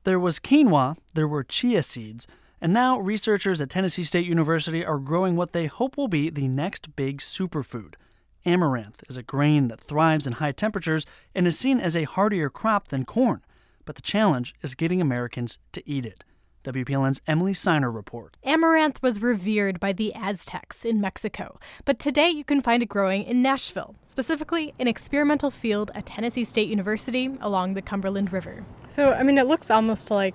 there was quinoa, there were chia seeds, and now researchers at Tennessee State University are growing what they hope will be the next big superfood. Amaranth is a grain that thrives in high temperatures and is seen as a hardier crop than corn. But the challenge is getting Americans to eat it. WPLN's Emily Siner reports. Amaranth was revered by the Aztecs in Mexico, but today you can find it growing in Nashville, specifically an experimental field at Tennessee State University along the Cumberland River. So, it looks almost like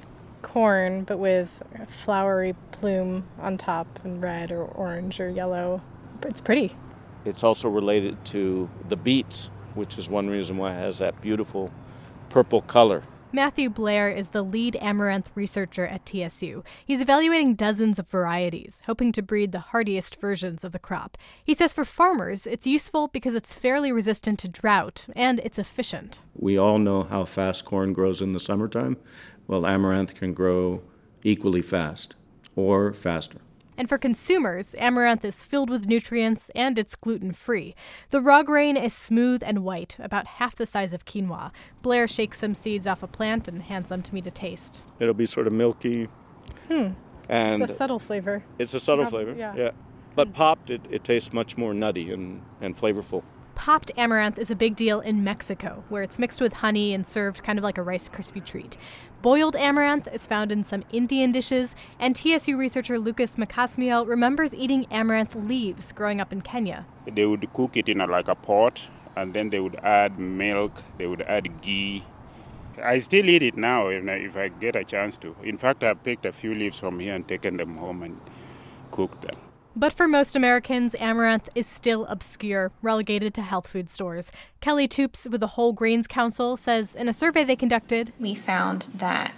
corn, but with a flowery plume on top and red or orange or yellow. It's pretty. It's also related to the beets, which is one reason why it has that beautiful purple color. Matthew Blair is the lead amaranth researcher at TSU. He's evaluating dozens of varieties, hoping to breed the hardiest versions of the crop. He says for farmers, it's useful because it's fairly resistant to drought and it's efficient. We all know how fast corn grows in the summertime. Well, amaranth can grow equally fast or faster. And for consumers, amaranth is filled with nutrients and it's gluten-free. The raw grain is smooth and white, about half the size of quinoa. Blair shakes some seeds off a plant and hands them to me to taste. It'll be sort of milky. And it's a subtle flavor. It's a subtle flavor, yeah. But popped, it tastes much more nutty and flavorful. Popped amaranth is a big deal in Mexico, where it's mixed with honey and served kind of like a Rice Krispie treat. Boiled amaranth is found in some Indian dishes, and TSU researcher Lucas Macasmiel remembers eating amaranth leaves growing up in Kenya. They would cook it in a pot, and then they would add milk, they would add ghee. I still eat it now if I get a chance to. In fact, I've picked a few leaves from here and taken them home and cooked them. But for most Americans, amaranth is still obscure, relegated to health food stores. Kelly Toops with the Whole Grains Council says in a survey they conducted, we found that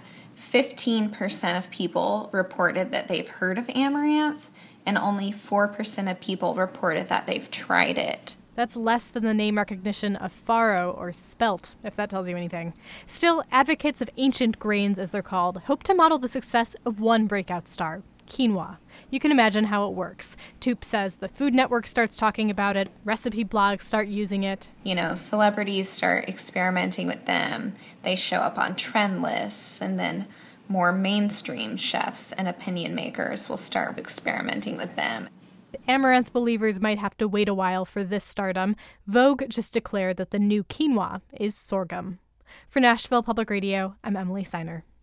15% of people reported that they've heard of amaranth, and only 4% of people reported that they've tried it. That's less than the name recognition of farro or spelt, if that tells you anything. Still, advocates of ancient grains, as they're called, hope to model the success of one breakout star, quinoa. You can imagine how it works. Toop says the Food Network starts talking about it, recipe blogs start using it. Celebrities start experimenting with them. They show up on trend lists, and then more mainstream chefs and opinion makers will start experimenting with them. Amaranth believers might have to wait a while for this stardom. Vogue just declared that the new quinoa is sorghum. For Nashville Public Radio, I'm Emily Siner.